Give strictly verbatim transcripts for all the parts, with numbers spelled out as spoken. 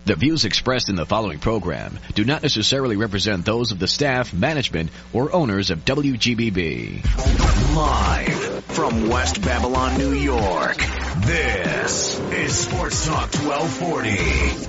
The views expressed in the following program do not necessarily represent those of the staff, management, or owners of W G B B. Live from West Babylon, New York, this is Sports Talk twelve forty.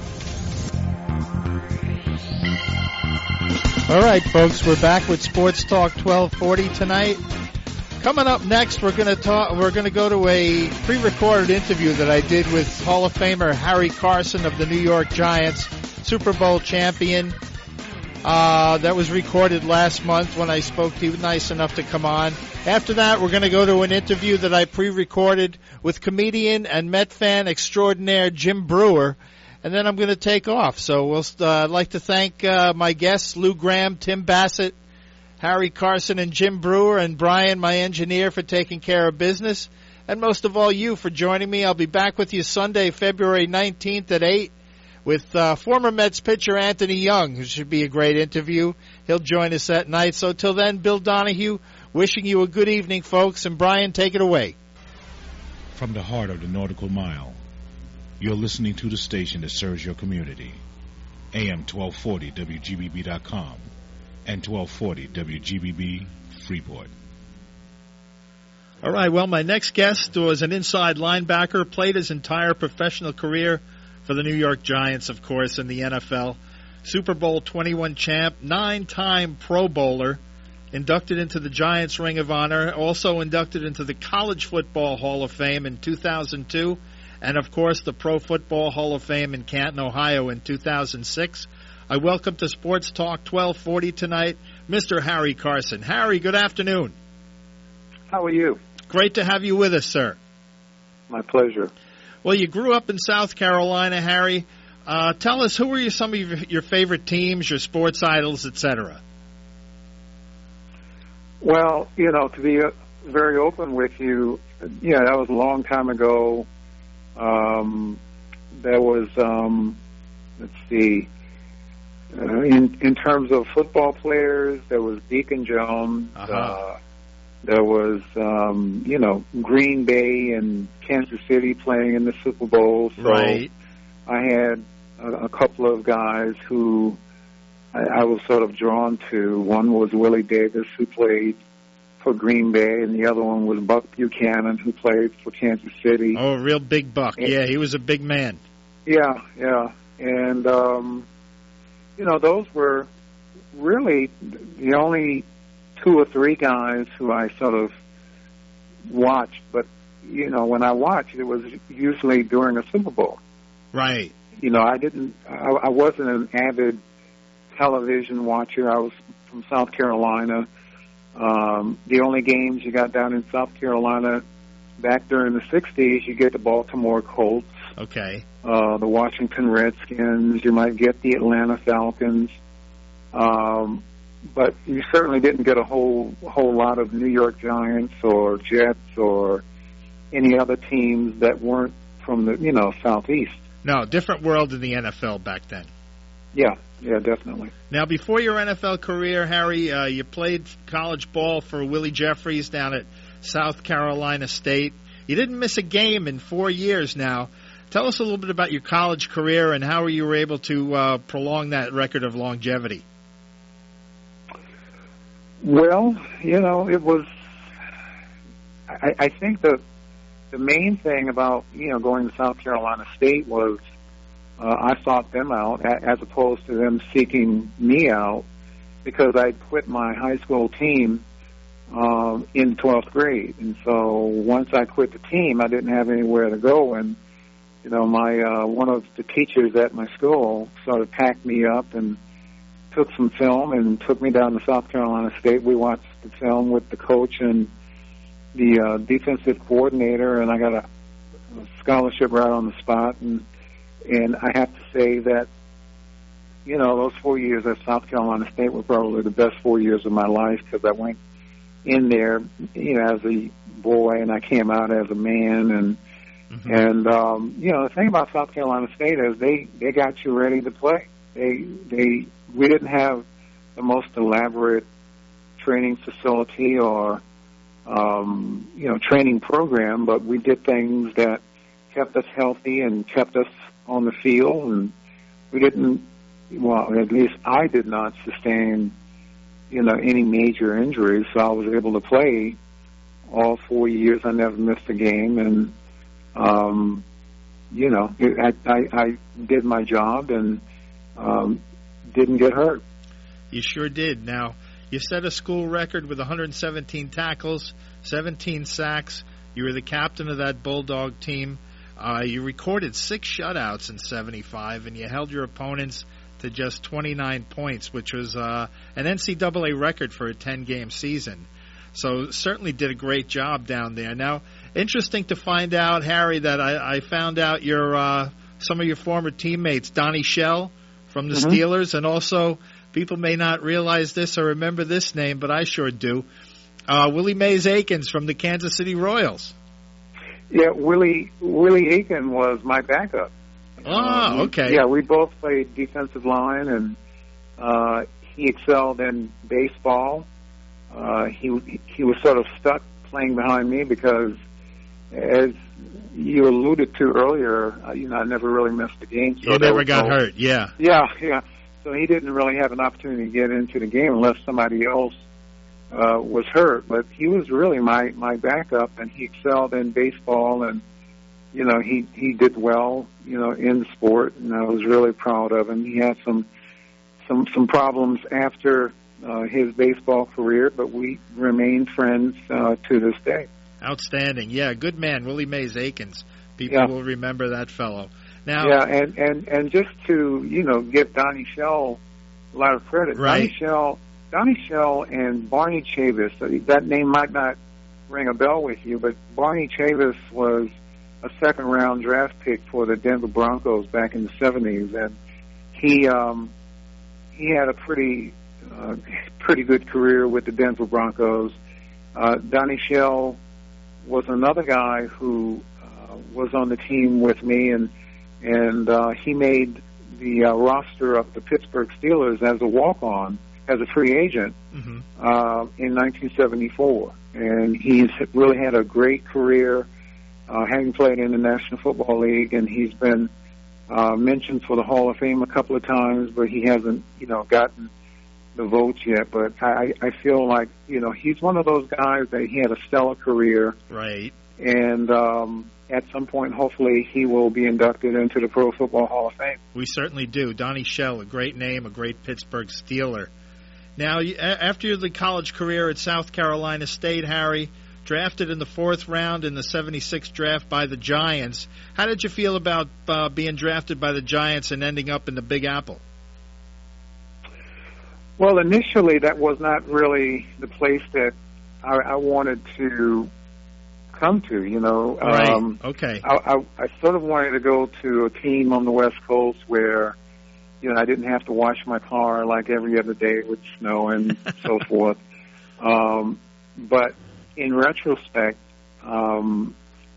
All right, folks, we're back with Sports Talk twelve forty tonight. Coming up next, we're going to talk. We're going to go to a pre-recorded interview that I did with Hall of Famer Harry Carson of the New York Giants, Super Bowl champion. Uh, that was recorded last month when I spoke to you. Nice enough to come on. After that, we're going to go to an interview that I pre-recorded with comedian and Met fan extraordinaire Jim Breuer, and then I'm going to take off. So we'll. Uh, I'd like to thank uh, my guests, Lou Graham, Tim Bassett, Harry Carson, and Jim Breuer, and Brian, my engineer, for taking care of business. And most of all, you for joining me. I'll be back with you Sunday, February nineteenth at eight with uh, former Mets pitcher Anthony Young, who should be a great interview. He'll join us that night. So till then, Bill Donahue, wishing you a good evening, folks. And Brian, take it away. From the heart of the Nautical Mile, you're listening to the station that serves your community. A M twelve forty W G B B dot com. And twelve forty W G B B Freeport. All right, well, my next guest was an inside linebacker, played his entire professional career for the New York Giants, of course, in the N F L. Super Bowl twenty-one champ, nine-time Pro Bowler, inducted into the Giants Ring of Honor, also inducted into the College Football Hall of Fame in two thousand two, and, of course, the Pro Football Hall of Fame in Canton, Ohio in two thousand six. I welcome to Sports Talk twelve forty tonight, Mister Harry Carson. Harry, good afternoon. How are you? Great to have you with us, sir. My pleasure. Well, you grew up in South Carolina, Harry. Uh, tell us, who were you, some of your, your favorite teams, your sports idols, et cetera? Well, you know, to be uh, very open with you, yeah, that was a long time ago. Um, there was, um, let's see, Uh, in in terms of football players, there was Deacon Jones. Uh-huh. Uh, there was, um, you know, Green Bay and Kansas City playing in the Super Bowl. So right. I had a, a couple of guys who I, I was sort of drawn to. One was Willie Davis, who played for Green Bay, and the other one was Buck Buchanan, who played for Kansas City. Oh, a real big buck. And, yeah, he was a big man. Yeah, yeah. And, um, you know, those were really the only two or three guys who I sort of watched. But, you know, when I watched, it was usually during a Super Bowl. Right. You know, I didn't, I, I wasn't an avid television watcher. I was from South Carolina. Um, the only games you got down in South Carolina back during the sixties, you get the Baltimore Colts. Okay. Uh, the Washington Redskins, you might get the Atlanta Falcons, um, but you certainly didn't get a whole whole lot of New York Giants or Jets or any other teams that weren't from the, you know, Southeast. No, different world in the N F L back then. Yeah, yeah, definitely. Now, before your N F L career, Harry, uh, you played college ball for Willie Jeffries down at South Carolina State. You didn't miss a game in four years now. Tell us a little bit about your college career and how you were able to uh, prolong that record of longevity. Well, you know, it was, I, I think the the main thing about, you know, going to South Carolina State was uh, I sought them out as opposed to them seeking me out, because I'd quit my high school team uh, in twelfth grade. And so once I quit the team, I didn't have anywhere to go. And You know, my uh, one of the teachers at my school sort of packed me up and took some film and took me down to South Carolina State. We watched the film with the coach and the uh, defensive coordinator, and I got a, a scholarship right on the spot. And and I have to say that, you know, those four years at South Carolina State were probably the best four years of my life, because I went in there, you know, as a boy, and I came out as a man. And Mm-hmm. And, um, you know, the thing about South Carolina State is they, they got you ready to play. They, they, we didn't have the most elaborate training facility or, um, you know, training program, but we did things that kept us healthy and kept us on the field. And we didn't, well, at least I did not sustain, you know, any major injuries, so I was able to play all four years. I never missed a game, and, um, you know, I, I, I did my job and um, didn't get hurt. You sure did. Now, you set a school record with one hundred seventeen tackles, seventeen sacks. You were the captain of that Bulldog team. Uh, you recorded six shutouts in seventy-five, and you held your opponents to just twenty-nine points, which was uh, an N C double A record for a ten-game season. So certainly did a great job down there. Now, interesting to find out, Harry, that I, I found out your uh, some of your former teammates, Donnie Shell from the mm-hmm. Steelers, and also people may not realize this or remember this name, but I sure do. Uh, Willie Mays Aikens from the Kansas City Royals. Yeah, Willie Willie Aiken was my backup. Oh, uh, okay. Yeah, we both played defensive line, and uh, he excelled in baseball. Uh, he he was sort of stuck playing behind me because, as you alluded to earlier, uh, you know, I never really missed a game. So you never got no, hurt, yeah. Yeah, yeah. So he didn't really have an opportunity to get into the game unless somebody else uh, was hurt. But he was really my, my backup, and he excelled in baseball, and, you know, he, he did well, you know, in sport, and I was really proud of him. He had some some some problems after uh, his baseball career, but we remain friends uh, to this day. Outstanding. Yeah, good man, Willie Mays Aikens. People yeah. will remember that fellow. Now, yeah, and, and, and just to, you know, give Donnie Shell a lot of credit. Right. Donnie Shell, Donnie Shell and Barney Chavis, that name might not ring a bell with you, but Barney Chavis was a second-round draft pick for the Denver Broncos back in the seventies, and he um, he had a pretty uh, pretty good career with the Denver Broncos. Uh, Donnie Shell was another guy who uh, was on the team with me, and and uh, he made the uh, roster of the Pittsburgh Steelers as a walk-on, as a free agent mm-hmm. uh, in nineteen seventy-four. And he's really had a great career, uh, having played in the National Football League, and he's been uh, mentioned for the Hall of Fame a couple of times, but he hasn't, you know, gotten the votes yet. But I, I feel like, you know, he's one of those guys that he had a stellar career. Right. And um, at some point, hopefully, he will be inducted into the Pro Football Hall of Fame. We certainly do. Donnie Shell, a great name, a great Pittsburgh Steeler. Now, after the college career at South Carolina State, Harry, drafted in the fourth round in the seventy-six draft by the Giants, how did you feel about uh, being drafted by the Giants and ending up in the Big Apple? Well, initially, that was not really the place that I, I wanted to come to, you know. Right. Um, okay. I, I, I sort of wanted to go to a team on the West Coast where, you know, I didn't have to wash my car like every other day with snow and so forth. Um, but in retrospect, um,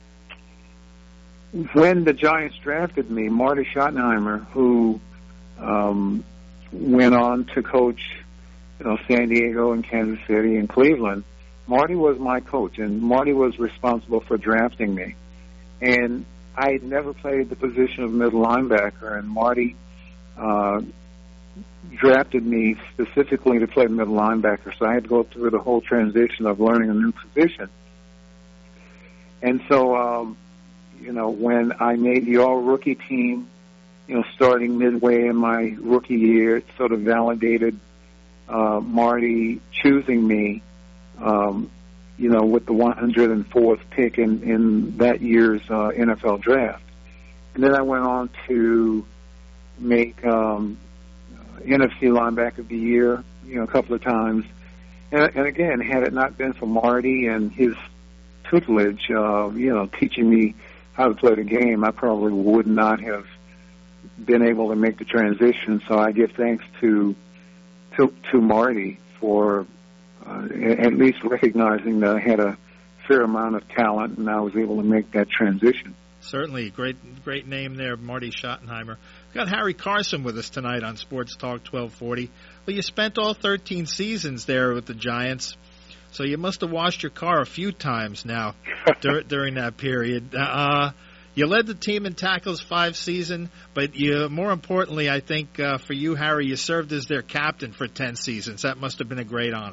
when the Giants drafted me, Marty Schottenheimer, who um, went on to coach, you know, San Diego and Kansas City and Cleveland, Marty was my coach, and Marty was responsible for drafting me. And I had never played the position of middle linebacker, and Marty Uh, drafted me specifically to play middle linebacker, so I had to go through the whole transition of learning a new position. And so, um, you know, when I made the all-rookie team, you know, starting midway in my rookie year, it sort of validated uh, Marty choosing me, um, you know, with the one hundred fourth pick in, in that year's uh, N F L draft. And then I went on to make um, N F C Linebacker of the Year, you know, a couple of times. And, and again, had it not been for Marty and his tutelage, uh, you know, teaching me how to play the game, I probably would not have been able to make the transition. So I give thanks to to, to Marty for uh, at least recognizing that I had a fair amount of talent and I was able to make that transition. Certainly, great great name there, Marty Schottenheimer. We've got Harry Carson with us tonight on Sports Talk twelve forty. Well, you spent all thirteen seasons there with the Giants, so you must have washed your car a few times now dur- during that period. Uh, You led the team in tackles five seasons, but you, more importantly, I think uh, for you, Harry, you served as their captain for ten seasons. That must have been a great honor.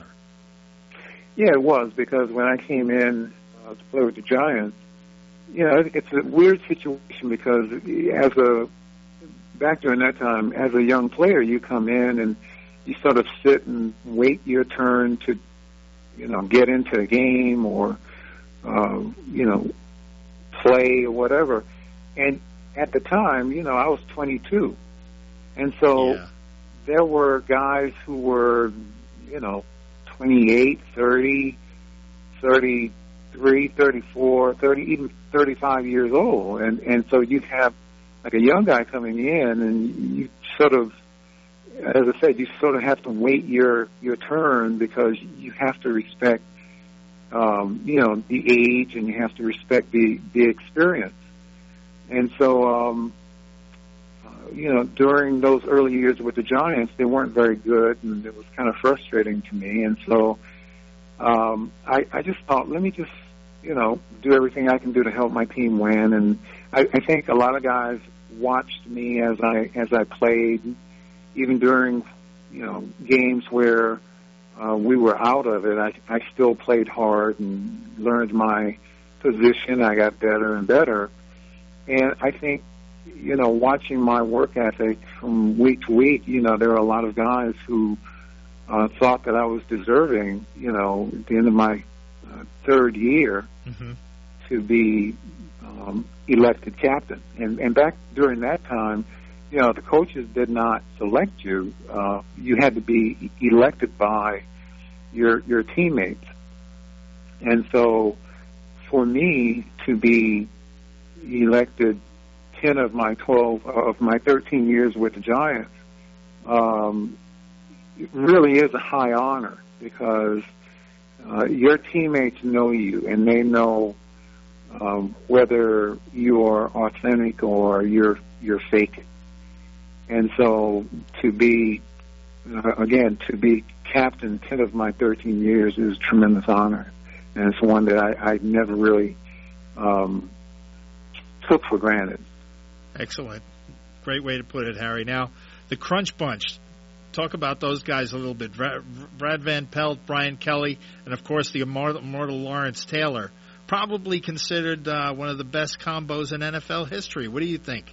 Yeah, it was, because when I came in uh, to play with the Giants, you know, it's a weird situation because as a back during that time, as a young player, you come in and you sort of sit and wait your turn to, you know, get into a game or, uh, you know, play or whatever. And at the time, you know, I was twenty-two. And so yeah. there were guys who were, you know, twenty-eight, thirty, thirty-three, thirty-four, thirty, even thirty-five years old. And, and so you'd have like a young guy coming in and you sort of, as I said, you sort of have to wait your, your turn because you have to respect, um, you know, the age and you have to respect the, the experience. And so, um, uh, you know, during those early years with the Giants, they weren't very good and it was kind of frustrating to me. And so um, I, I just thought, let me just, you know, do everything I can do to help my team win. And I, I think a lot of guys watched me as I as I played, even during, you know, games where uh, we were out of it. I, I still played hard and learned my position. I got better and better. And I think, you know, watching my work ethic from week to week, you know, there are a lot of guys who uh, thought that I was deserving, you know, at the end of my uh, third year mm-hmm. to be um, elected captain. And, and back during that time, you know, the coaches did not select you. Uh, you had to be elected by your your teammates. And so for me to be elected ten of my twelve, of my thirteen years with the Giants, um, it really is a high honor because uh, your teammates know you and they know um, whether you are authentic or you're you're fake. And so to be, uh, again, to be captain ten of my thirteen years is a tremendous honor. And it's one that I, I never really um, took for granted. Excellent. Great way to put it, Harry. Now, the Crunch Bunch. Talk about those guys a little bit. Brad Van Pelt, Brian Kelly, and, of course, the immortal, immortal Lawrence Taylor. Probably considered uh, one of the best combos in N F L history. What do you think?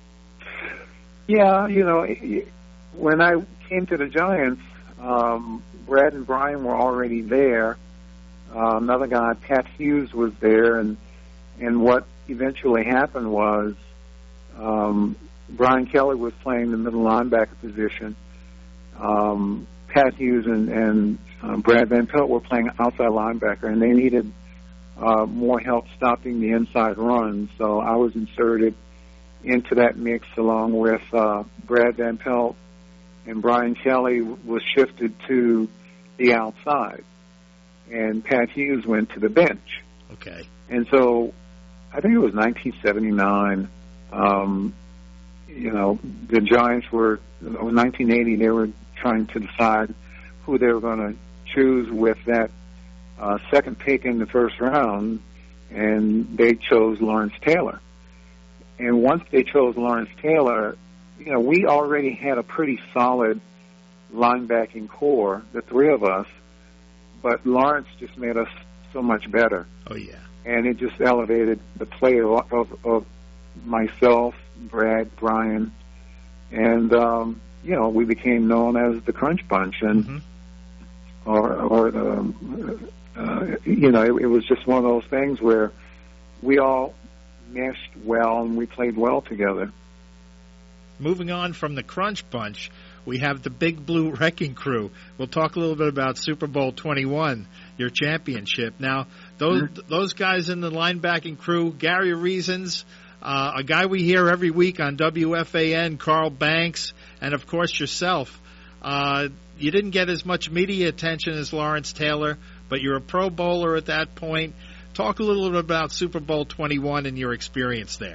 Yeah, you know, when I came to the Giants, um, Brad and Brian were already there. Uh, another guy, Pat Hughes, was there, and and what eventually happened was um, Brian Kelly was playing the middle linebacker position. Um, Pat Hughes and, and um, Brad Van Pelt were playing outside linebacker, and they needed uh, more help stopping the inside run. So I was inserted into that mix along with uh, Brad Van Pelt, and Brian Kelly was shifted to the outside, and Pat Hughes went to the bench. Okay. And so I think it was nineteen seventy-nine. Um, you know, the Giants were, in nineteen eighty, they were trying to decide who they were going to choose with that uh, second pick in the first round, and they chose Lawrence Taylor. And once they chose Lawrence Taylor, you know, we already had a pretty solid linebacking core, the three of us, but Lawrence just made us so much better. Oh, yeah. And it just elevated the play of, of, of myself, Brad, Brian, and, um, you know, we became known as the Crunch Bunch. And, mm-hmm. or, or the, uh, you know, it, it was just one of those things where we all meshed well and we played well together. Moving on from the Crunch Bunch, we have the Big Blue Wrecking Crew. We'll talk a little bit about Super Bowl twenty-one, your championship. Now, those mm-hmm. those guys in the linebacking crew, Gary Reasons, uh, a guy we hear every week on W F A N, Carl Banks, and, of course, yourself. Uh, you didn't get as much media attention as Lawrence Taylor, but you're a Pro Bowler at that point. Talk a little bit about Super Bowl twenty-one and your experience there.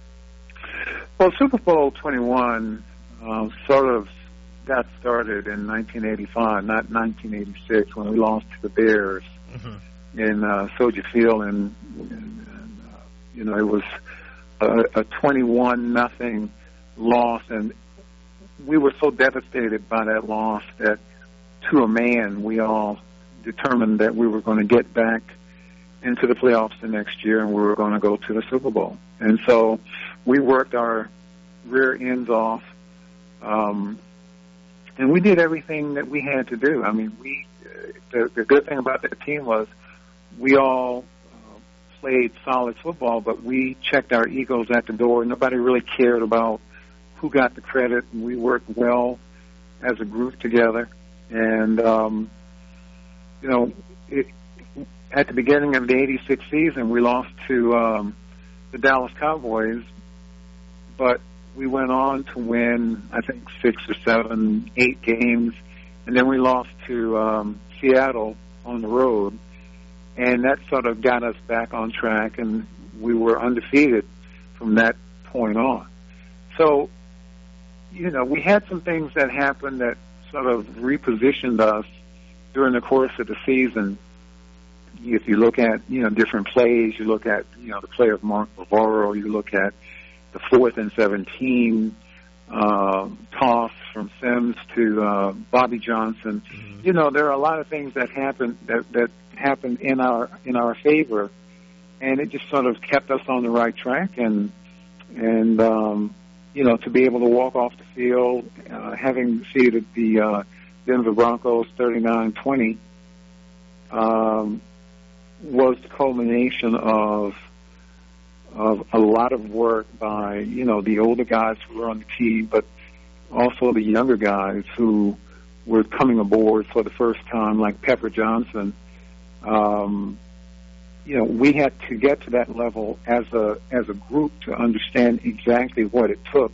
Well, Super Bowl twenty-one uh, sort of got started in nineteen eighty-five, not nineteen eighty-six, when we lost to the Bears mm-hmm. in uh, Soldier Field, and, and, and uh, you know, it was a, a twenty-one nothing loss, and we were so devastated by that loss that to a man we all determined that we were going to get back into the playoffs the next year and we were going to go to the Super Bowl. And so we worked our rear ends off, um, and we did everything that we had to do. I mean, we the, the good thing about that team was we all uh, played solid football, but we checked our egos at the door. Nobody really cared about who got the credit, and we worked well as a group together. And, um, you know, it, at the beginning of the eighty-six season, we lost to um, the Dallas Cowboys, but we went on to win, I think, six or seven, eight games, and then we lost to um, Seattle on the road, and that sort of got us back on track, and we were undefeated from that point on. So, you know, we had some things that happened that sort of repositioned us during the course of the season. If you look at, you know, different plays, you look at, you know, the play of Mark Bavaro, you look at the fourth and seventeen uh, toss from Sims to uh, Bobby Johnson. Mm-hmm. You know, there are a lot of things that happened that, that happened in our in our favor, and it just sort of kept us on the right track. And and um, you know, to be able to walk off the field, uh, having defeated the uh, Denver Broncos thirty-nine twenty, um, was the culmination of of a lot of work by, you know, the older guys who were on the team, but also the younger guys who were coming aboard for the first time, like Pepper Johnson. Um, you know, we had to get to that level as a as a group to understand exactly what it took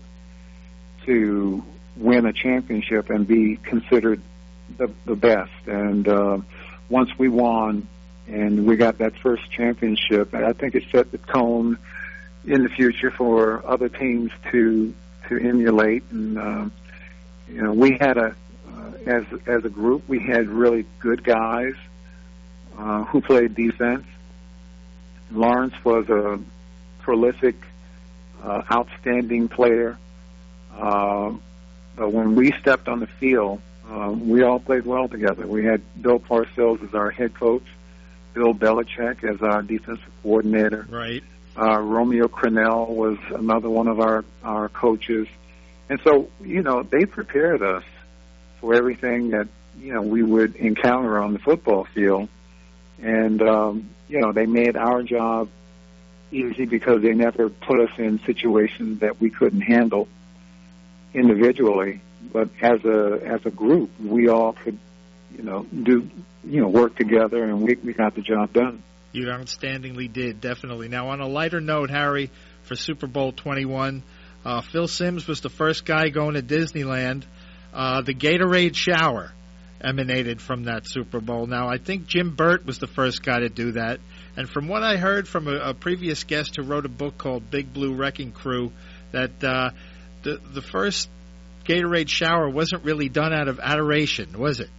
to win a championship and be considered the, the best. And uh, once we won and we got that first championship, I think it set the tone in the future for other teams to to emulate. And uh, you know, we had a uh, as as a group, we had really good guys uh, who played defense. Lawrence was a prolific, uh, outstanding player. Uh, but when we stepped on the field, uh, we all played well together. We had Bill Parcells as our head coach, Bill Belichick as our defensive coordinator. Right. Uh, Romeo Crennel was another one of our, our coaches. And so, you know, they prepared us for everything that, you know, we would encounter on the football field. And, um, you know, they made our job easy because they never put us in situations that we couldn't handle individually. But as a as a group, we all could, you know, do, you know, work together, and we, we got the job done. You outstandingly did, definitely. Now, on a lighter note, Harry, for Super Bowl twenty-one, uh, Phil Simms was the first guy going to Disneyland. Uh, the Gatorade shower emanated from that Super Bowl. Now, I think Jim Burt was the first guy to do that. And from what I heard from a, a previous guest who wrote a book called Big Blue Wrecking Crew, that uh, the the first Gatorade shower wasn't really done out of adoration, was it?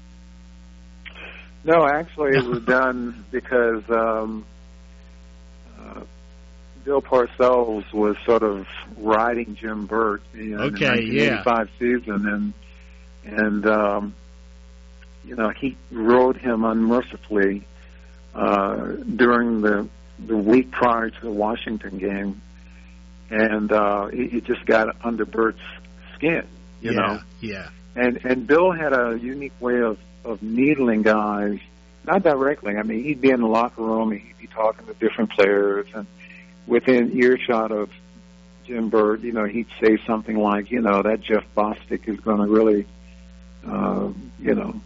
No, actually, it was done because um, uh, Bill Parcells was sort of riding Jim Burt, you know, okay, in the nineteen eighty-five yeah. season, and and um, you know, he rode him unmercifully uh, during the the week prior to the Washington game, and uh, it, it just got under Burt's skin, you yeah, know. Yeah. And and Bill had a unique way of of needling guys, not directly. I mean, he'd be in the locker room and he'd be talking to different players, and within earshot of Jim Burt, you know, he'd say something like, you know, that Jeff Bostic is going to really, uh, you know,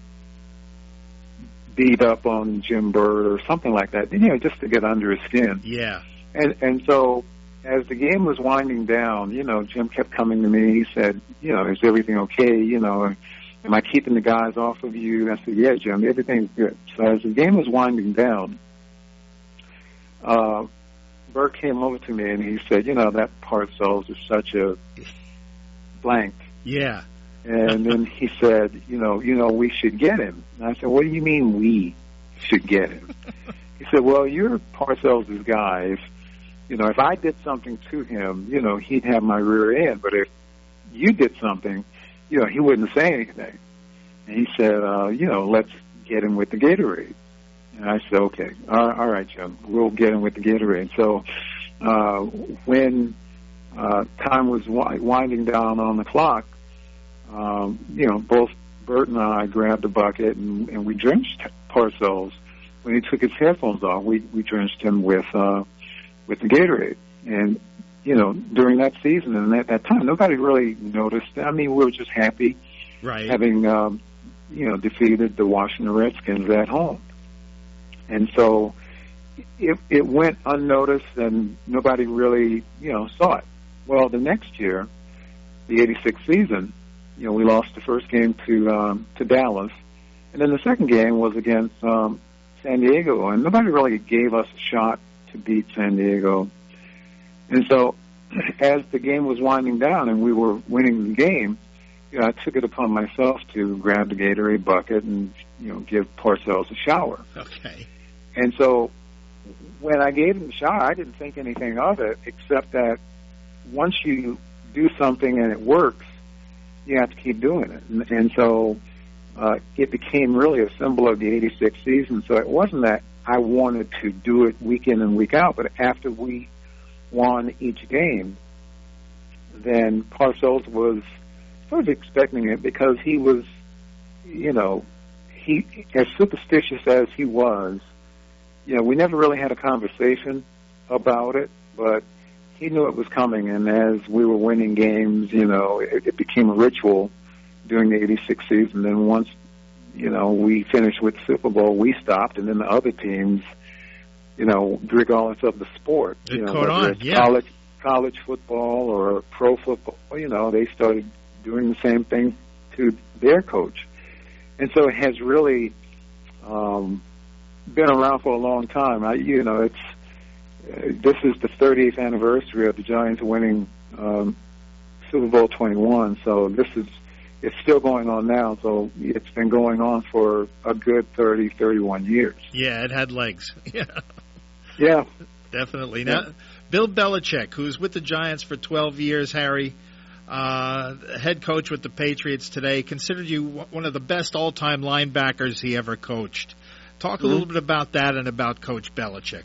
beat up on Jim Burt or something like that, you know, just to get under his skin. Yeah. And and so as the game was winding down, you know, Jim kept coming to me. He said, you know, is everything okay? You know, am I keeping the guys off of you? I said, yeah, Jim, everything's good. So as the game was winding down, uh, Burt came over to me and he said, you know, that Parcells is such a blank. Yeah. And then he said, you know, you know, we should get him. And I said, what do you mean we should get him? He said, well, you're Parcells' guys. you know, if I did something to him, you know, he'd have my rear end. But if you did something, you know, he wouldn't say anything. And he said, uh, you know, let's get him with the Gatorade. And I said, okay, all, all right, Jim, we'll get him with the Gatorade. So uh, when uh, time was wi- winding down on the clock, um, you know, both Bert and I grabbed a bucket and, and we drenched Parcells. When he took his headphones off, we, we drenched him with uh, with the Gatorade. And, you know, during that season and at that time, nobody really noticed. I mean, we were just happy right. having, um, you know, defeated the Washington Redskins at home. And so it, it went unnoticed and nobody really, you know, saw it. Well, the next year, the eighty-six season, you know, we lost the first game to um, to Dallas. And then the second game was against um, San Diego. And nobody really gave us a shot to beat San Diego. And so as the game was winding down and we were winning the game, you know, I took it upon myself to grab the Gatorade bucket and, you know, give Parcells a shower. Okay. And so when I gave him the shower, I didn't think anything of it, except that once you do something and it works, you have to keep doing it. And, and so uh, it became really a symbol of the eighty-six season. So it wasn't that I wanted to do it week in and week out, but after we won each game, then Parcells was sort of expecting it because he was, you know, he as superstitious as he was, you know, we never really had a conversation about it, but he knew it was coming, and as we were winning games, you know, it, it became a ritual during the eighty-six season. And once, you know, we finished with the Super Bowl, we stopped, and then the other teams, you know, regardless of the sport, it you know, caught whether on, it's yeah. college, college football or pro football, you know, they started doing the same thing to their coach. And so it has really um, been around for a long time. I, you know, it's uh, this is the thirtieth anniversary of the Giants winning um, Super Bowl twenty-one. So this is it's still going on now. So it's been going on for a good thirty, thirty-one years. Yeah, it had legs. Yeah, yeah, definitely. Now, yeah. Bill Belichick, who's with the Giants for twelve years, Harry. Uh, head coach with the Patriots today, considered you one of the best all-time linebackers he ever coached. Talk a mm-hmm. little bit about that and about Coach Belichick.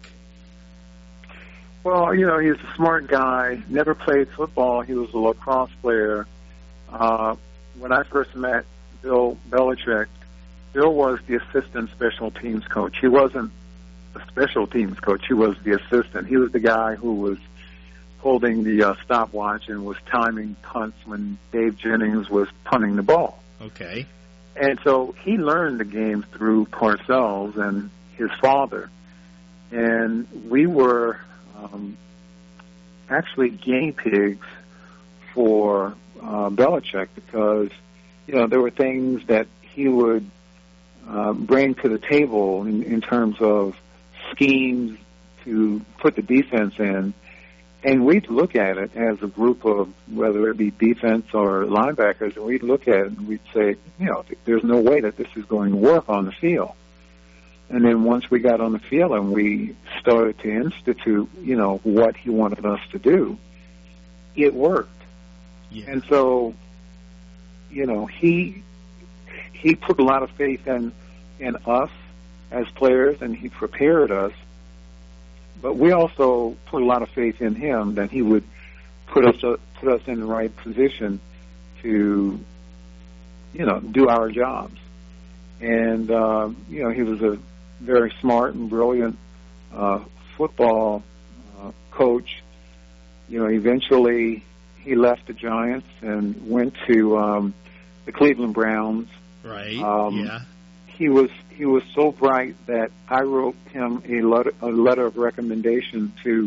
Well, you know, he's a smart guy, never played football. He was a lacrosse player. Uh, when I first met Bill Belichick, Bill was the assistant special teams coach. He wasn't a special teams coach. He was the assistant. He was the guy who was holding the uh, stopwatch and was timing punts when Dave Jennings was punting the ball. Okay. And so he learned the game through Parcells and his father. And we were um, actually guinea pigs for uh, Belichick because, you know, there were things that he would uh, bring to the table in, in terms of schemes to put the defense in. And we'd look at it as a group of, whether it be defense or linebackers, and we'd look at it and we'd say, you know, there's no way that this is going to work on the field. And then once we got on the field and we started to institute, you know, what he wanted us to do, it worked. Yeah. And so, you know, he he put a lot of faith in in us as players, and he prepared us. But we also put a lot of faith in him that he would put us uh, put us in the right position to, you know, do our jobs. And uh, you know, he was a very smart and brilliant uh, football uh, coach. You know, eventually he left the Giants and went to um, the Cleveland Browns. Right. Um, yeah. He was he was so bright that I wrote him a letter a letter of recommendation to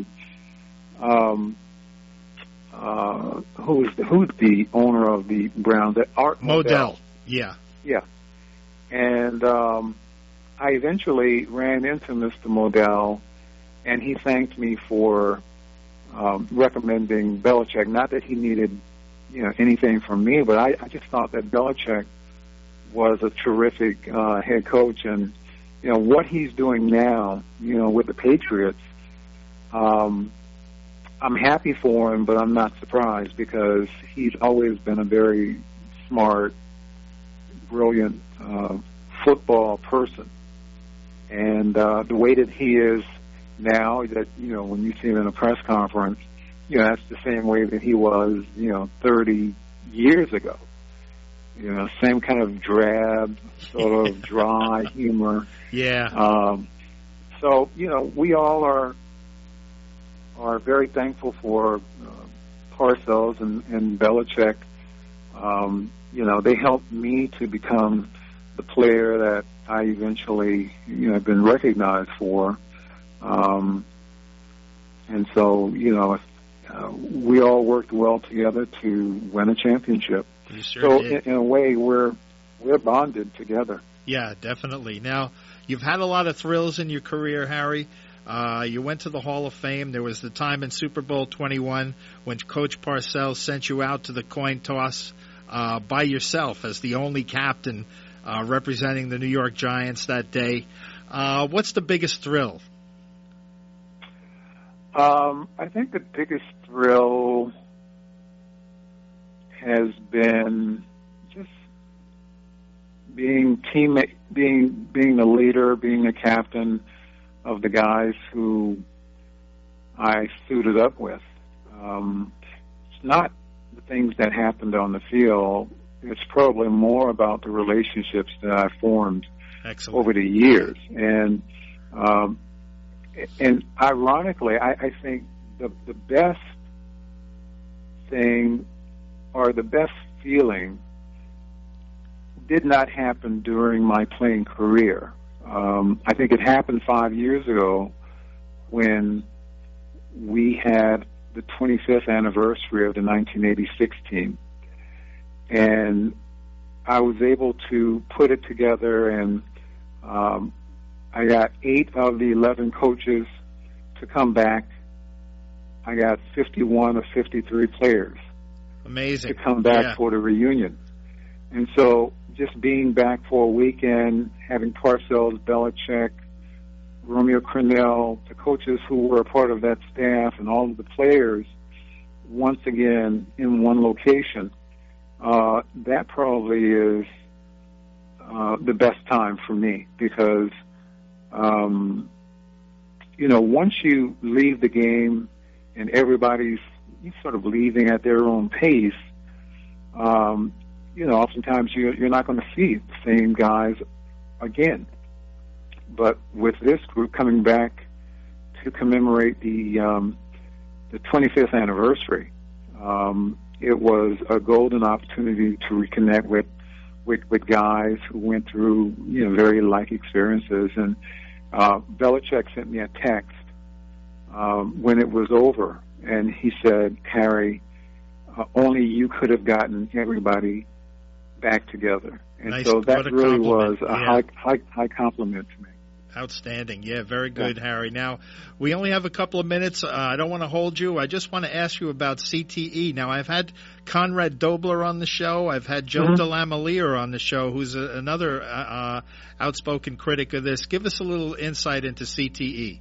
um, uh, who's the, who's the owner of the Browns? Art Modell. Modell. Yeah. Yeah. And um, I eventually ran into Mister Modell, and he thanked me for um, recommending Belichick. Not that he needed, you know, anything from me, but I, I just thought that Belichick was a terrific uh, head coach, and you know what he's doing now, you know, with the Patriots. Um, I'm happy for him, but I'm not surprised because he's always been a very smart, brilliant uh, football person. And uh, the way that he is now, that, you know, when you see him in a press conference, you know, that's the same way that he was, you know, thirty years ago. You know, same kind of drab, sort of dry humor. Yeah. Um, so, you know, we all are are very thankful for uh, Parcells and, and Belichick. Um, you know, they helped me to become the player that I eventually, you know, have been recognized for. Um, and so, you know, uh, we all worked well together to win a championship. You sure so, did. in, in a way, we're we're bonded together. Yeah, definitely. Now, you've had a lot of thrills in your career, Harry. Uh, you went to the Hall of Fame. There was the time in Super Bowl twenty-one when Coach Parcells sent you out to the coin toss uh, by yourself as the only captain uh, representing the New York Giants that day. Uh, what's the biggest thrill? Um, I think the biggest thrill has been just being teammate, being being the leader, being a captain of the guys who I suited up with. Um, it's not the things that happened on the field. It's probably more about the relationships that I formed Excellent. over the years. And um, and ironically, I, I think the the best thing or the best feeling did not happen during my playing career. Um, I think it happened five years ago when we had the twenty-fifth anniversary of the nineteen eighty-six team. And I was able to put it together, and um, I got eight of the eleven coaches to come back. I got fifty-one of fifty-three players Amazing. to come back Yeah. for the reunion. And so just being back for a weekend, having Parcells, Belichick, Romeo Crennel, the coaches who were a part of that staff, and all of the players once again in one location, uh, that probably is uh, the best time for me because, um, you know, once you leave the game and everybody's sort of leaving at their own pace, um, you know, oftentimes you're, you're not going to see the same guys again. But with this group coming back to commemorate the um, the twenty-fifth anniversary, um, it was a golden opportunity to reconnect with, with with guys who went through, you know, very like experiences. And uh, Belichick sent me a text um, when it was over, and he said, "Harry, uh, only you could have gotten everybody back together." And Nice. so that What a really was compliment. a Yeah. high, high, high compliment to me. Outstanding. Yeah, very good, Harry. Now, we only have a couple of minutes. Uh, I don't want to hold you. I just want to ask you about C T E. Now, I've had Conrad Dobler on the show. I've had Joe Mm-hmm. DeLamielleure on the show, who's a, another uh, uh, outspoken critic of this. Give us a little insight into C T E.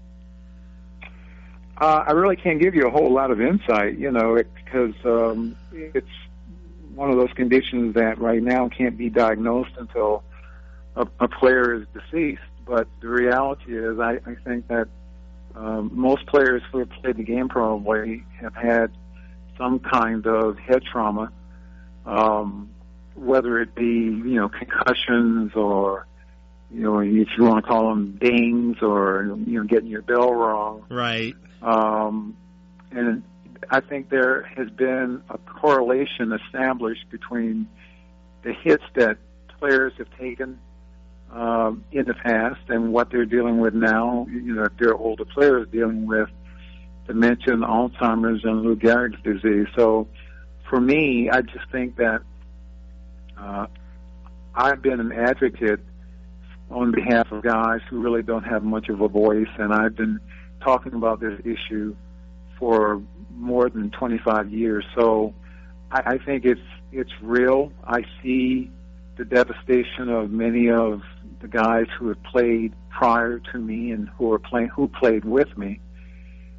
Uh, I really can't give you a whole lot of insight, you know, because um, it's one of those conditions that right now can't be diagnosed until a, a player is deceased. But the reality is, I, I think that um, most players who have played the game probably have had some kind of head trauma, um, whether it be, you know, concussions or, you know, if you want to call them dings or, you know, getting your bell wrong. Right. Um, and I think there has been a correlation established between the hits that players have taken um, in the past and what they're dealing with now. You know, if they're older players dealing with dementia, and Alzheimer's, and Lou Gehrig's disease. So for me, I just think that uh, I've been an advocate on behalf of guys who really don't have much of a voice, and I've been talking about this issue for more than twenty-five years. So I, I think it's it's real. I see the devastation of many of the guys who have played prior to me and who are playing who played with me.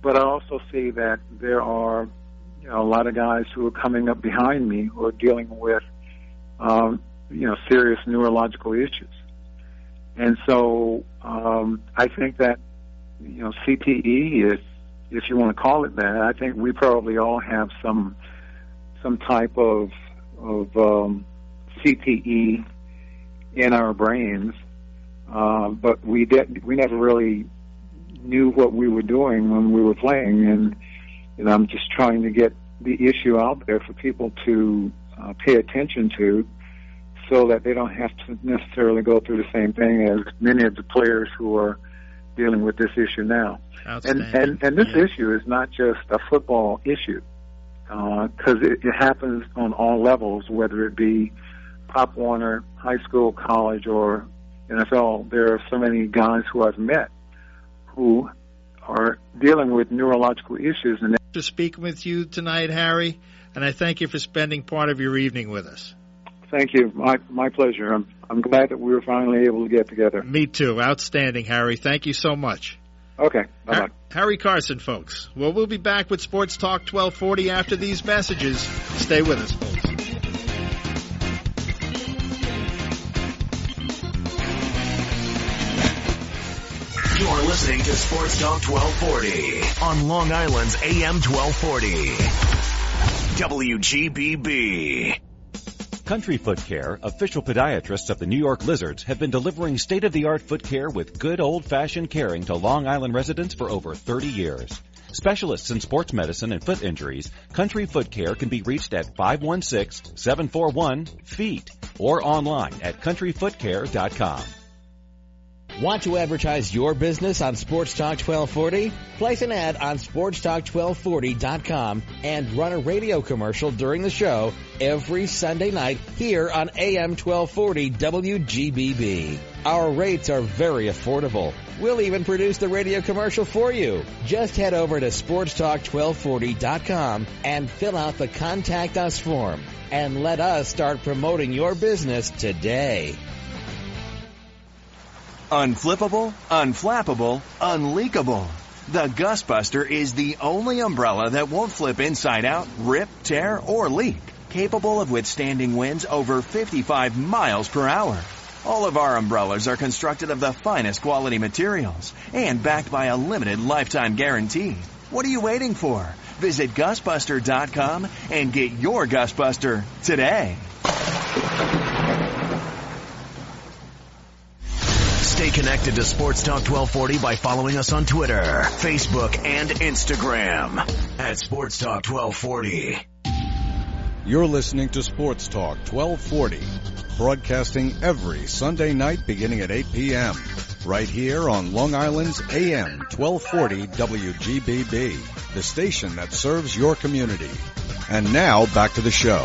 but I also see that there are, you know, a lot of guys who are coming up behind me who are dealing with, um, you know, serious neurological issues. And so um, I think that, you know, C T E, if, if you want to call it that, I think we probably all have some some type of, of um, C T E in our brains, uh, but we did we never really knew what we were doing when we were playing, and you know, I'm just trying to get the issue out there for people to uh, pay attention to, so that they don't have to necessarily go through the same thing as many of the players who are dealing with this issue now. And, and and this yeah. issue is not just a football issue, because uh, it, it happens on all levels, whether it be Pop Warner, high school, college, or N F L. There are so many guys who I've met who are dealing with neurological issues. And to speak with you tonight, Harry, and I thank you for spending part of your evening with us. Thank you. My my pleasure. I'm I'm glad that we were finally able to get together. Me too. Outstanding, Harry. Thank you so much. Okay. Bye-bye. Har- Harry Carson, folks. Well, we'll be back with Sports Talk twelve forty after these messages. Stay with us, folks. You're listening to Sports Talk twelve forty on Long Island's A M twelve forty. W G B B. Country Foot Care, official podiatrists of the New York Lizards, have been delivering state-of-the-art foot care with good old-fashioned caring to Long Island residents for over thirty years. Specialists in sports medicine and foot injuries, Country Foot Care can be reached at five one six, seven four one, F E E T or online at country foot care dot com. Want to advertise your business on Sports Talk twelve forty? Place an ad on sports talk twelve forty dot com and run a radio commercial during the show every Sunday night here on A M twelve forty W G B B. Our rates are very affordable. We'll even produce the radio commercial for you. Just head over to sports talk twelve forty dot com and fill out the Contact Us form and let us start promoting your business today. Unflippable, unflappable, unleakable. The Gusbuster is the only umbrella that won't flip inside out, rip, tear, or leak. Capable of withstanding winds over fifty-five miles per hour. All of our umbrellas are constructed of the finest quality materials and backed by a limited lifetime guarantee. What are you waiting for? Visit Gusbuster dot com and get your Gusbuster today. Stay connected to Sports Talk twelve forty by following us on Twitter, Facebook, and Instagram at Sports Talk twelve forty. You're listening to Sports Talk twelve forty, broadcasting every Sunday night beginning at eight p.m. right here on Long Island's A M twelve forty W G B B, the station that serves your community. And now back to the show.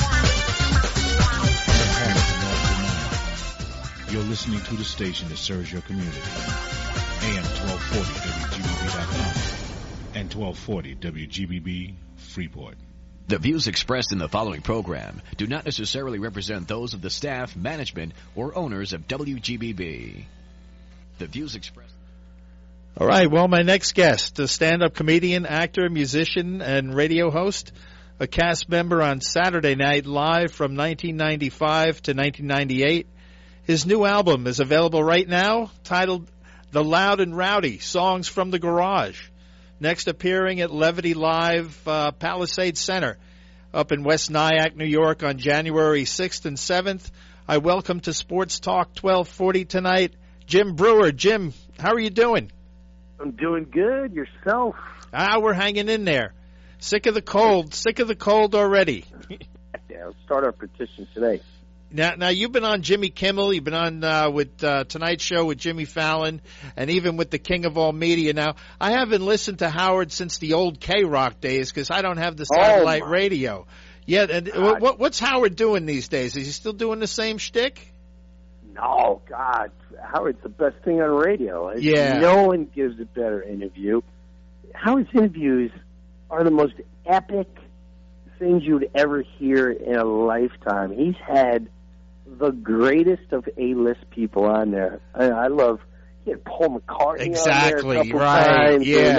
You're listening to the station that serves your community. A M twelve forty W G B B dot com and twelve forty W G B B Freeport. The views expressed in the following program do not necessarily represent those of the staff, management, or owners of W G B B. The views expressed... All right, well, my next guest, a stand-up comedian, actor, musician, and radio host, a cast member on Saturday Night Live from nineteen ninety-five to nineteen ninety-eight. His new album is available right now, titled The Loud and Rowdy, Songs from the Garage. Next appearing at Levity Live, uh, Palisades Center, up in West Nyack, New York, on January sixth and seventh. I welcome to Sports Talk twelve forty tonight, Jim Breuer. Jim, how are you doing? I'm doing good. Yourself? Ah, we're hanging in there. Sick of the cold. Sick of the cold already. Yeah, let's start our petition today. Now, now you've been on Jimmy Kimmel. You've been on uh, with uh, Tonight Show with Jimmy Fallon, and even with the King of All Media. Now, I haven't listened to Howard since the old K-Rock days because I don't have the satellite oh radio. Yeah, and what, what's Howard doing these days? Is he still doing the same shtick? No, God, Howard's the best thing on radio. Yeah, no one gives a better interview. Howard's interviews are the most epic things you'd ever hear in a lifetime. He's had the greatest of A-list people on there. I, I love he had Paul McCartney exactly, on there a couple right, times. yeah. That's,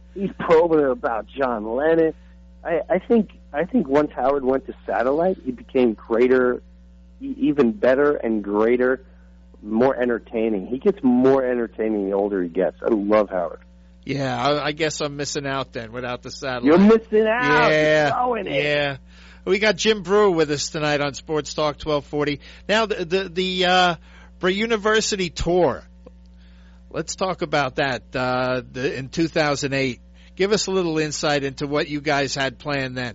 He's probing about John Lennon. I, I think I think once Howard went to satellite, he became greater, even better and greater, more entertaining. He gets more entertaining the older he gets. I love Howard. Yeah, I, I guess I'm missing out then without the satellite. You're missing out. Yeah, You're going in. yeah. We got Jim Brewer with us tonight on Sports Talk twelve forty. Now, the the, the uh, Bray University tour. Let's talk about that uh, the, in two thousand eight. Give us a little insight into what you guys had planned then.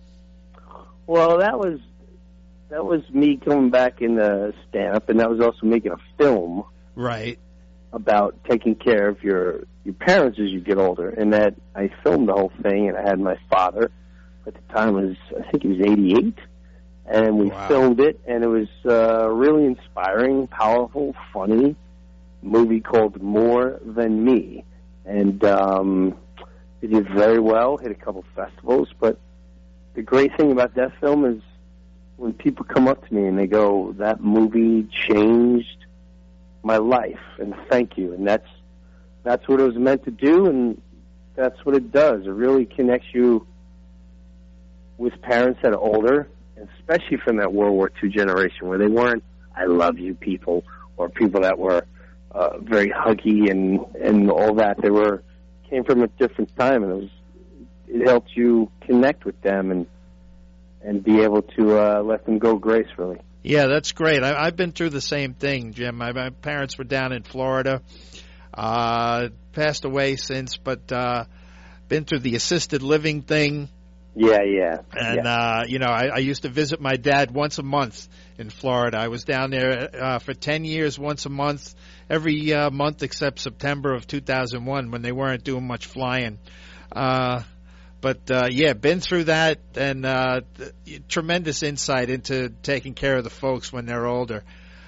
Well, that was that was me coming back in the stand-up, and that was also making a film. Right. About taking care of your your parents as you get older, and that I filmed the whole thing, and I had my father at the time was I think he was eighty-eight, and we wow. filmed it, and it was uh, really inspiring, powerful, funny movie called More Than Me, and um, it did very well, hit a couple festivals. But the great thing about that film is when people come up to me and they go, "That movie changed my life," and thank you. And that's that's what it was meant to do, and that's what it does. It really connects you with parents that are older, especially from that World War Two generation where they weren't "I love you" people, or people that were uh, very huggy and and all that. They were came from a different time, and it was it helped you connect with them and and be able to uh, let them go gracefully. Yeah, that's great. I, I've been through the same thing, Jim. My, my parents were down in Florida, uh, passed away since, but uh, been through the assisted living thing. Yeah, yeah. And, yeah. Uh, you know, I, I used to visit my dad once a month in Florida. I was down there uh, for ten years, once a month, every uh, month except September of two thousand one when they weren't doing much flying. Uh But, uh, yeah, been through that, and uh, th- tremendous insight into taking care of the folks when they're older.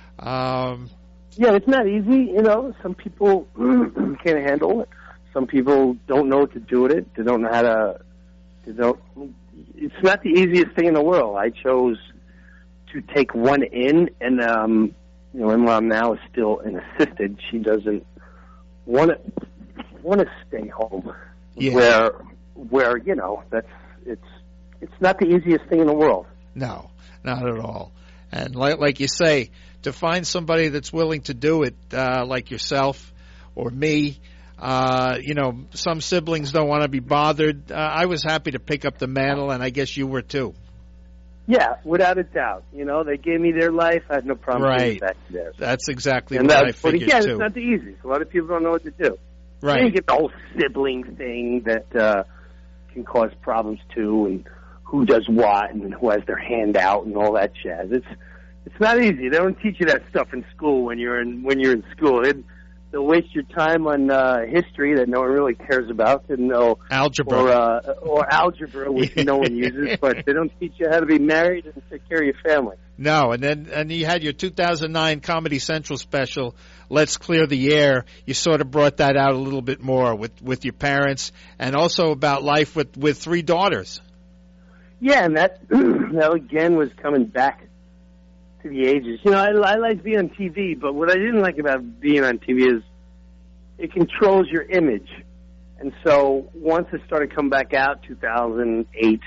Um, yeah, it's not easy. You know, some people can't handle it. Some people don't know what to do with it. They don't know how to, they don't, it's not the easiest thing in the world. I chose to take one in, and, um, you know, my mom now is still an assisted. She doesn't want to, want to stay home. Yeah. Where, where, you know, that's it's it's not the easiest thing in the world. No, not at all. And like, like you say, to find somebody that's willing to do it, uh, like yourself or me, uh, you know, some siblings don't want to be bothered. Uh, I was happy to pick up the mantle, and I guess you were too. Yeah, without a doubt. You know, they gave me their life. I had no problem right. giving back to theirs. That's exactly and what that's, I figured, but again, too. It's not the easiest. A lot of people don't know what to do. Right. You get the whole sibling thing that uh, can cause problems too, and who does what, and who has their hand out, and all that jazz. It's it's not easy. They don't teach you that stuff in school when you're in when you're in school. They'd, they'll waste your time on uh, history that no one really cares about, and no algebra or uh, or algebra, which no one uses. But they don't teach you how to be married and take care of your family. No, and then and you had your two thousand nine Comedy Central special, Let's Clear the Air. You sort of brought that out a little bit more with, with your parents, and also about life with, with three daughters. Yeah, and that that again was coming back to the ages. You know, I, I like being on T V, but what I didn't like about being on T V is it controls your image. And so once it started coming back out, two thousand eight,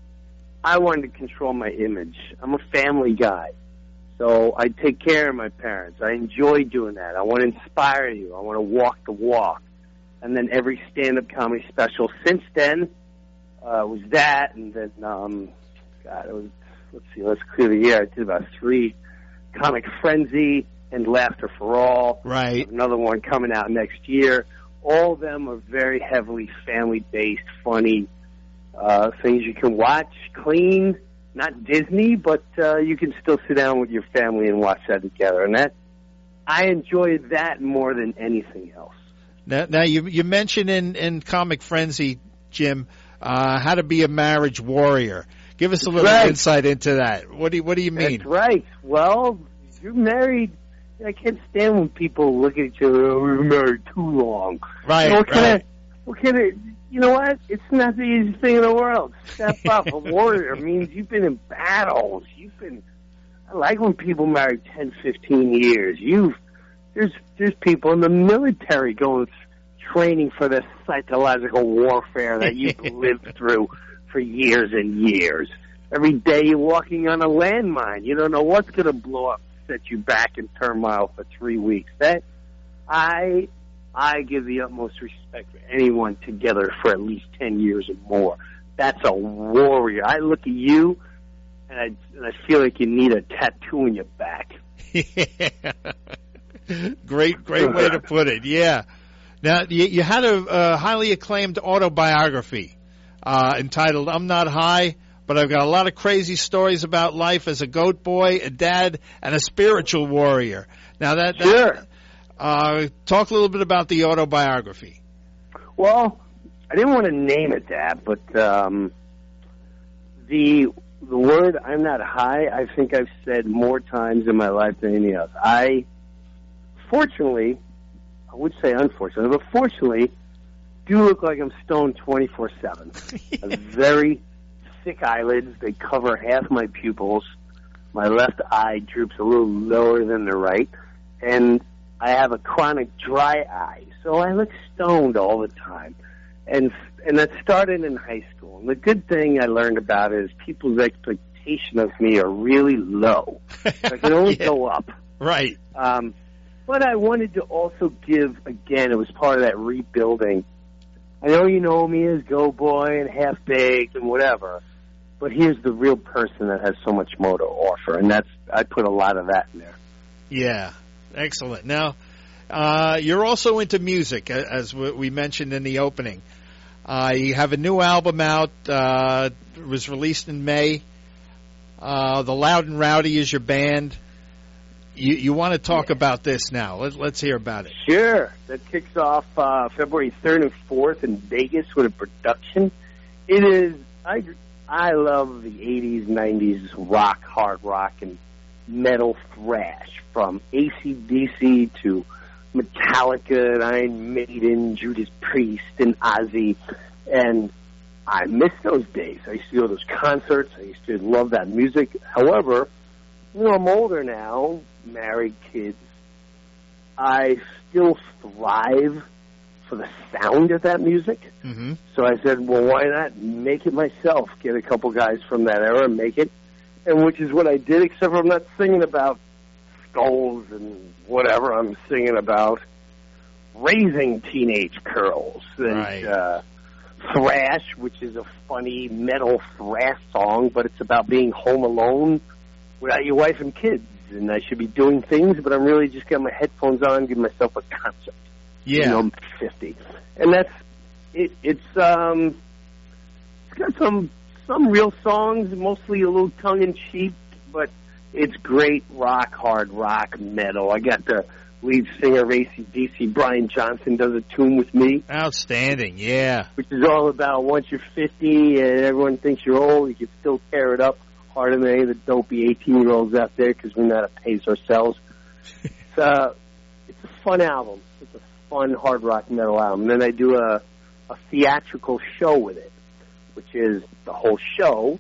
I wanted to control my image. I'm a family guy. So I take care of my parents. I enjoy doing that. I want to inspire you. I want to walk the walk. And then every stand-up comedy special since then uh, was that. And then, um, God, it was, let's see, Let's Clear the Air. I did about three. Comic Frenzy and Laughter for All. Right. Another one coming out next year. All of them are very heavily family-based, funny uh, things you can watch, clean. Not Disney, but uh, you can still sit down with your family and watch that together. And that I enjoy that more than anything else. Now, now you you mentioned in, in Comic Frenzy, Jim, uh, how to be a marriage warrior. Give us a little right. insight into that. What do you, what do you mean? That's right. Well, you're married. I can't stand when people look at each other. Oh, we're married too long. Right. You know, what right. Kind of, what kind of? You know what? It's not the easiest thing in the world. Step up. A warrior means you've been in battles. You've been. I like when people marry ten, fifteen years. You've there's there's people in the military going training for this psychological warfare that you've lived through for years and years. Every day you're walking on a landmine. You don't know what's going to blow up, set you back in turmoil for three weeks. That I I give the utmost respect for anyone together for at least ten years or more. That's a warrior. I look at you, and I, and I feel like you need a tattoo in your back. Great, great way to put it. Yeah. Now, you, you had a uh, highly acclaimed autobiography uh, entitled "I'm Not High," but I've got a lot of crazy stories about life as a goat boy, a dad, and a spiritual warrior. Now, that, that sure. Uh, talk a little bit about the autobiography. Well, I didn't want to name it that, but um, the the word "I'm not high" I think I've said more times in my life than anything else. I, fortunately, I would say unfortunately, but fortunately, do look like I'm stoned twenty-four seven. Very thick eyelids. They cover half my pupils. My left eye droops a little lower than the right. And I have a chronic dry eye. So I look stoned all the time. And and that started in high school. And the good thing I learned about it is people's expectation of me are really low. I can only yeah. go up. Right. Um, but I wanted to also give, again, it was part of that rebuilding. I know you know me as Go Boy and Half Baked and whatever, but here's the real person that has so much more to offer, and that's I put a lot of that in there. Yeah, excellent. Now, uh, you're also into music, as we mentioned in the opening. Uh, you have a new album out. Uh, it was released in May. Uh, the Loud and Rowdy is your band. You, you want to talk yeah. about this now. Let, let's hear about it. Sure. That kicks off uh, February third and fourth in Vegas with a production. It is, I, I love the eighties, nineties rock, hard rock, and metal thrash, from A C D C to Metallica, Iron Maiden, Judas Priest, and Ozzy. And I miss those days. I used to go to those concerts. I used to love that music. However, you know, I'm older now, married, kids. I still thrive for the sound of that music. Mm-hmm. So I said, well, why not make it myself? Get a couple guys from that era and make it. And which is what I did, except for I'm not singing about skulls and whatever. I'm singing about raising teenage girls. And, right. uh, thrash, which is a funny metal thrash song, but it's about being home alone without your wife and kids. And I should be doing things, but I'm really just getting my headphones on, giving myself a concert. Yeah. You know, I'm fifty. And that's, it, it's, um, it's got some, some real songs, mostly a little tongue-in-cheek, but it's great rock, hard rock, metal. I got the lead singer of A C D C, Brian Johnson, does a tune with me. Outstanding, yeah. Which is all about once you're fifty and everyone thinks you're old, you can still tear it up harder than any of the dopey eighteen-year-olds out there because we know how to pace ourselves. It's, uh, it's a fun album. It's a fun hard rock metal album. And then I do a, a theatrical show with it, which is the whole show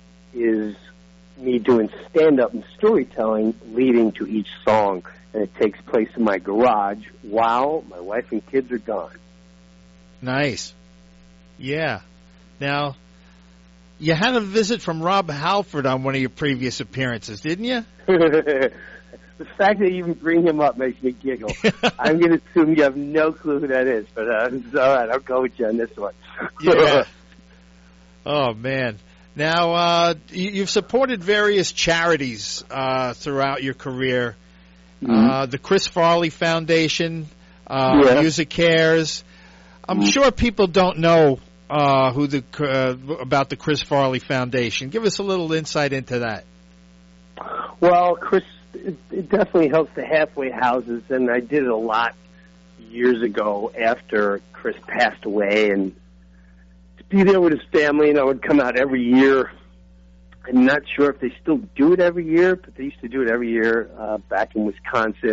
is me doing stand-up and storytelling leading to each song. And it takes place in my garage while my wife and kids are gone. Nice. Yeah. Now, you had a visit from Rob Halford on one of your previous appearances, didn't you? The fact that you even bring him up makes me giggle. I'm going to assume you have no clue who that is, but uh, it's all right. I'll go with you on this one. Yeah. Oh, man. Now, uh, you've supported various charities uh, throughout your career. Mm-hmm. Uh, the Chris Farley Foundation, uh, yeah. Music Cares. I'm mm-hmm. sure people don't know uh, who the uh, about the Chris Farley Foundation. Give us a little insight into that. Well, Chris, it, it definitely helps the halfway houses, and I did it a lot years ago after Chris passed away, and to be there with his family, and I would come out every year. I'm not sure if they still do it every year, but they used to do it every year uh, back in Wisconsin.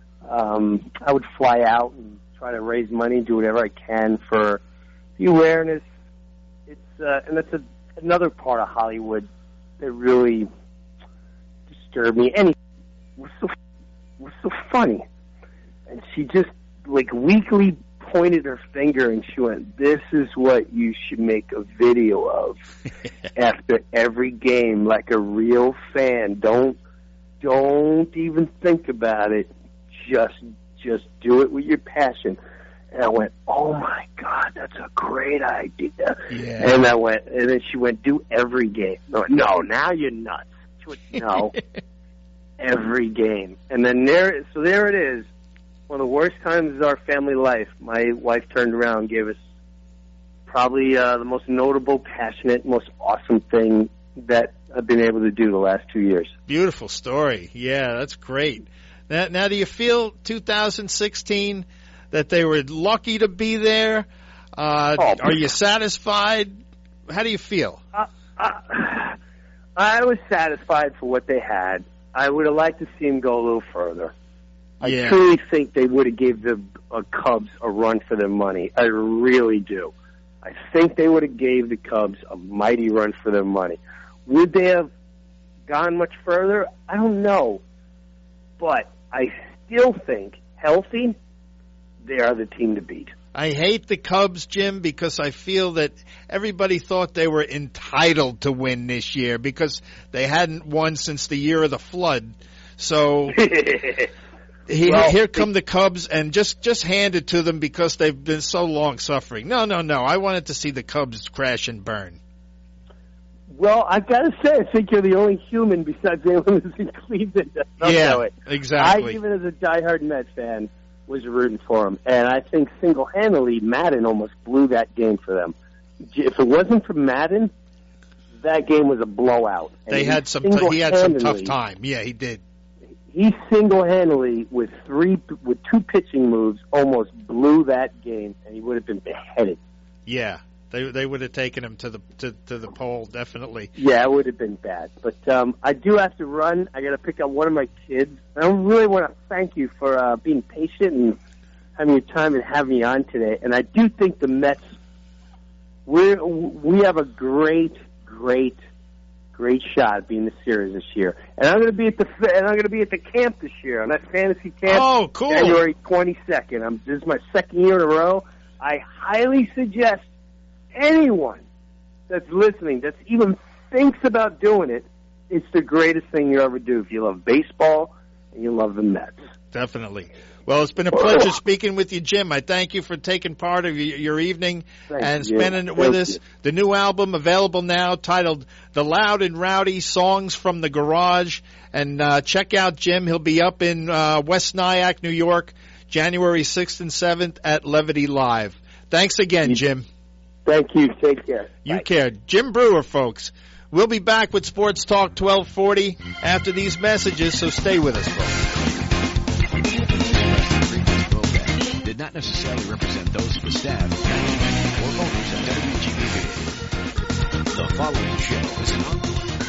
Um, I would fly out and try to raise money, do whatever I can for the awareness. It's uh, and that's a, another part of Hollywood that really disturbed me. And it was so was so funny, and she just like weekly pointed her finger and she went, "This is what you should make a video of after every game, like a real fan. Don't don't even think about it. Just just do it with your passion." And I went, "Oh my God, that's a great idea." Yeah. And I went, and then she went, "Do every game." I went, "No, now you're nuts." She went, "No, every game." And then there, so there it is. One of the worst times of our family life. My wife turned around and gave us probably uh, the most notable, passionate, most awesome thing that I've been able to do the last two years. Beautiful story. Yeah, that's great. Now, now do you feel two thousand sixteen that they were lucky to be there? Uh, Oh, are you satisfied? How do you feel? Uh, uh, I was satisfied for what they had. I would have liked to see them go a little further. I Yeah. truly think they would have gave the uh, Cubs a run for their money. I really do. I think they would have gave the Cubs a mighty run for their money. Would they have gone much further? I don't know. But I still think, healthy, they are the team to beat. I hate the Cubs, Jim, because I feel that everybody thought they were entitled to win this year because they hadn't won since the year of the flood. So he, Well, here come the Cubs, and just, just hand it to them because they've been so long suffering. No, no, no. I wanted to see the Cubs crash and burn. Well, I've got to say, I think you're the only human besides anyone who's in Cleveland that doesn't Yeah, know it. exactly. I, even as a diehard Mets fan, was rooting for him. And I think single-handedly, Madden almost blew that game for them. If it wasn't for Madden, that game was a blowout. And They he had some. T- he had some tough single-handedly- time. Yeah, he did. He single-handedly, with three, with two pitching moves, almost blew that game, and he would have been beheaded. Yeah, they they would have taken him to the to, to the pole, definitely. Yeah, it would have been bad. But um, I do have to run. I got to pick up one of my kids. I really want to thank you for uh, being patient and having your time and having me on today. And I do think the Mets, we we have a great, great, great shot at being the series this year. And I'm going to be at the and I'm going to be at the camp this year on that fantasy camp. Oh, cool! January twenty-second. I'm this is my second year in a row. I highly suggest anyone that's listening, that even thinks about doing it, it's the greatest thing you ever do if you love baseball and you love the Mets. Definitely. Well, it's been a pleasure speaking with you, Jim. I thank you for taking part of your, your evening Thank and you. spending it with Thank us. you. The new album available now, titled "The Loud and Rowdy Songs from the Garage." And uh, check out Jim. He'll be up in uh, West Nyack, New York, January sixth and seventh at Levity Live. Thanks again, Jim. Thank you. Take care. You Bye. care. Jim Brewer, folks. We'll be back with Sports Talk twelve forty after these messages, so stay with us, folks. Did not necessarily represent those of the staff, management, or owners of W G B B. The following show is an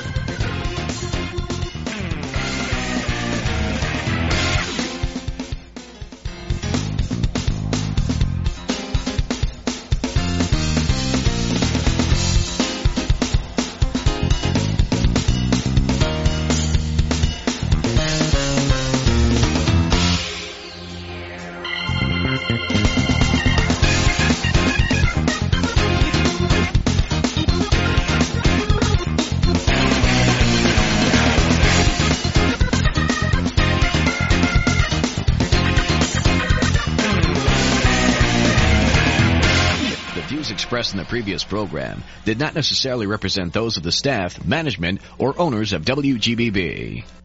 expressed in the previous program did not necessarily represent those of the staff, management, or owners of W G B B.